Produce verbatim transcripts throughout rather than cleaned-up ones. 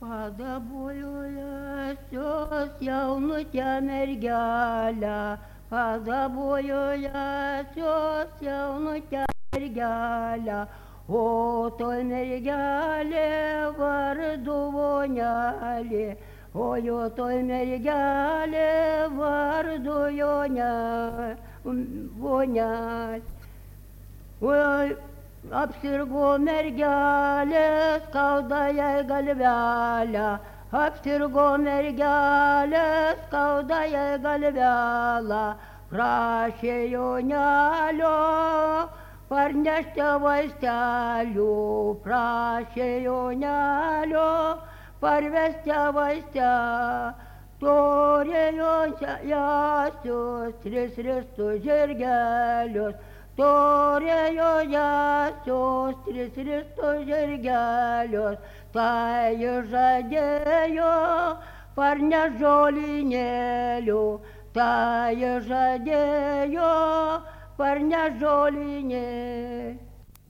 Padabojoje jos jaunutę mergelę, padabojoje jos jaunutę mergelę, o toj mergelė vardu vonelė, o jo toj mergelė vardu Jonelė, vonelė. Oi, apsirgo mergelė, skauda jai galvelę, apsirgo mergelė, skauda jai galvelę, prašė Jonelio parnešti vaistelių, prašė Jonelio parvesti vaistelę. Turėjo jasius tris ristus žirgelius, turėjo jasius tris ristus žirgelius, tai žadėjo parnešt žolynėlių, tai žadėjo parnešt žolynėlių.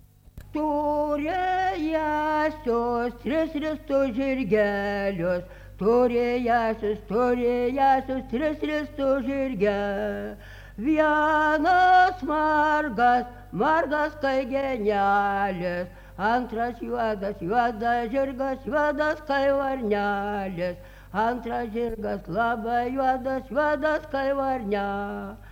Turėjęsius tris ristus žirgelius, turėjęsius, turėjęsius tris ristus žirgelius. Vienas margas, margas kai genelis, antras juodas, juodas žirgas, juodas kai varnelis, antras žirgas labai juodas, juodas kai varnelis.